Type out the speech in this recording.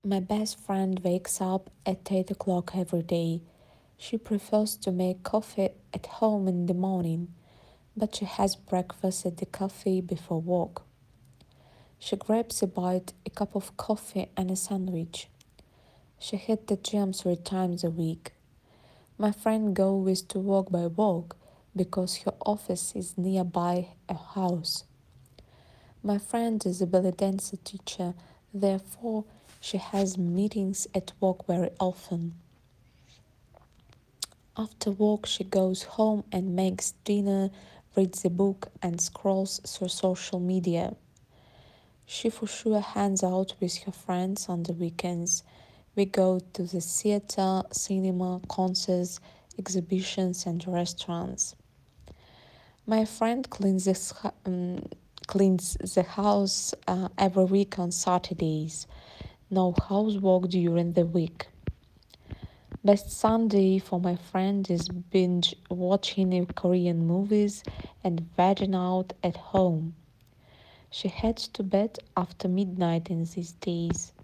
My best friend wakes up at 8 o'clock every day. She prefers to make coffee at home in the morning, but she has breakfast at the cafe before work. She grabs a bite, a cup of coffee, and a sandwich. She hit the gym 3 times a week. My friend goes to work by walk because her office is nearby a house. My friend is a belly dancer teacher, therefore, she has meetings at work very often. After work, she goes home and makes dinner, reads a book, and scrolls through social media. She for sure hangs out with her friends on the weekends. We go to the theater, cinema, concerts, exhibitions, and restaurants. My friend cleans the house every week on Saturdays. No housework during the week. Best Sunday for my friend is binge watching Korean movies and vegging out at home. She heads to bed after midnight in these days.